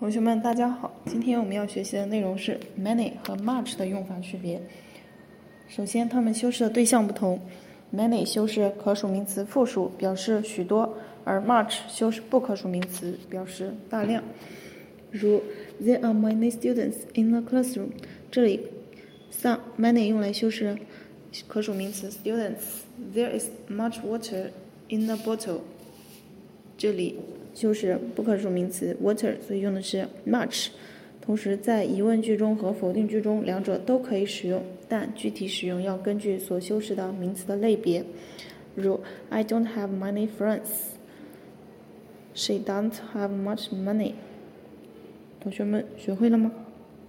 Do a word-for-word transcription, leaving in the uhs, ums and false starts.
同学们，大家好！今天我们要学习的内容是 many 和 much 的用法区别。首先，它们修饰的对象不同。many 修饰可数名词复数，表示许多；而 much 修饰不可数名词，表示大量。如 There are many students in the classroom。这里 some many 用来修饰可数名词 students。There is much water in the bottle。这里修饰不可数名词 water， 所以用的是 much。同时在疑问句中和否定句中两者都可以使用，但具体使用要根据所修饰的名词的类别。如 I don't have many friends。 She doesn't have much money。同学们学会了吗？